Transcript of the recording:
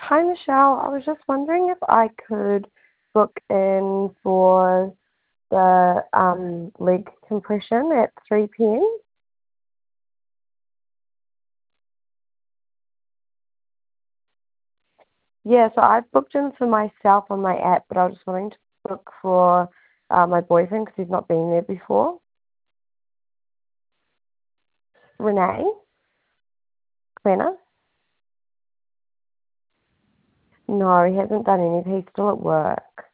Hi, Michelle. I was just wondering if I could book in for the leg compression at 3 p.m. Yeah, so I've booked in for myself on my app, but I was just wanting to book for my boyfriend because he's not been there before. Renee, Clenna? No, he hasn't done anything. He's still at work.